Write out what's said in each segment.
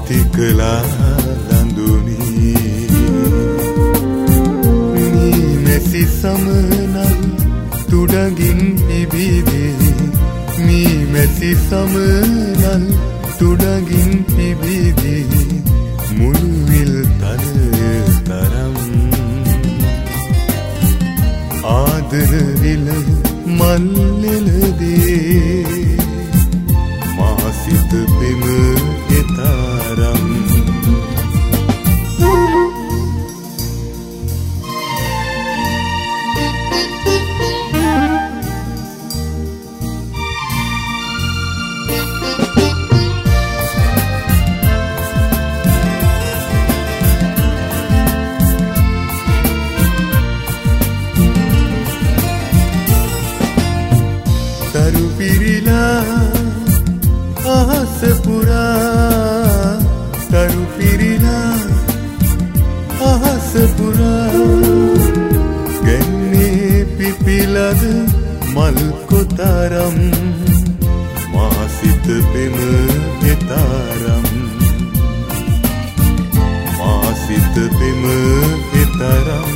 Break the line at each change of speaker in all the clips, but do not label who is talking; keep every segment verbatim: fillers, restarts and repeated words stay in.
අවතිකලා ලඳුනි මේ මෙසි සමනල් තුඩගින් පිබිදී මේ මෙසි සමනල් තුඩගින් පිබිදී මුළු විල් තලය තරම් ආදර විල මල්ලෙලදී මා සිත පෙම එතරම් තරු පිරිලා අහස පුරා තරු පිරිලා අහස පුරා ගැන්නේ පිපිලද මල් කොතරම් මා සිත පෙම එතරම් මා සිත පෙම එතරම්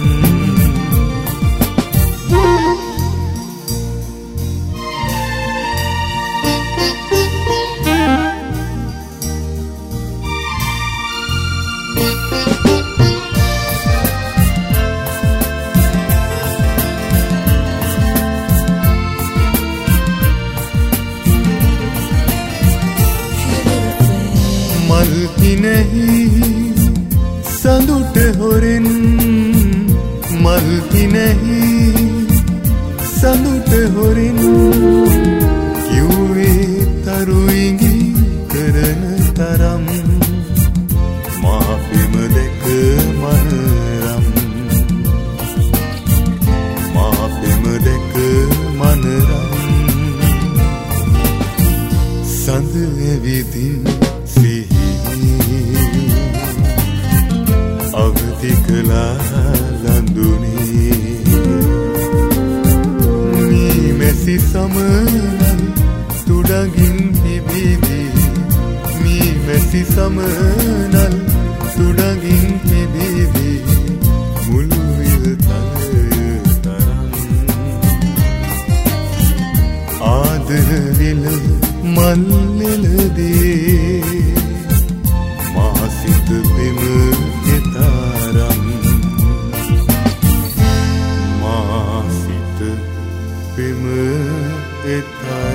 මල්කිනෙහි සඳුට හොරෙන් මල්කිනෙහි සඳුට හොරෙන් කිව්වේ තරුයිඟි කරන තරම් මා පෙම දැක මනරම් මා පෙම දැක මනරම් සඳ ඇවිදින් අවතිකලා ලඳුනි මේ මෙසි සමනල් තුඩගින් පිබිදී මේ මෙසි සමනල් තුඩගින් පිබිදී මුළු විල් තලය තරම් ආදර විල මල්ලෙලදී මා සිත පෙම එතරම් මා සිත පෙම එතරම්